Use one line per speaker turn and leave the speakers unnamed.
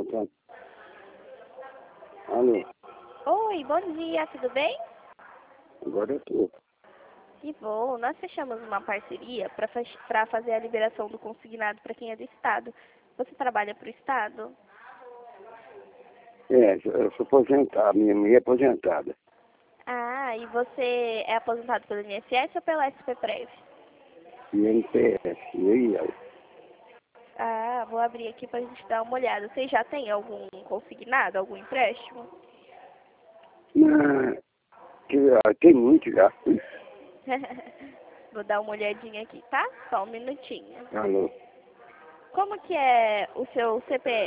Então, alô,
Oi, bom dia, tudo bem?
agora eu tô.
Que bom, nós fechamos uma parceria para fazer a liberação do consignado para quem é do Estado. Você trabalha para o Estado?
Eu sou aposentado, minha mãe é aposentada.
Ah, e você é aposentado pelo INSS ou pela SPPREV?
INPS, e aí,
Ah, vou abrir aqui para a gente dar uma olhada. Você já tem algum consignado, algum empréstimo?
Não, tem muito já.
Vou dar uma olhadinha aqui, tá? Só um minutinho.
Alô.
Como que é o seu CPF?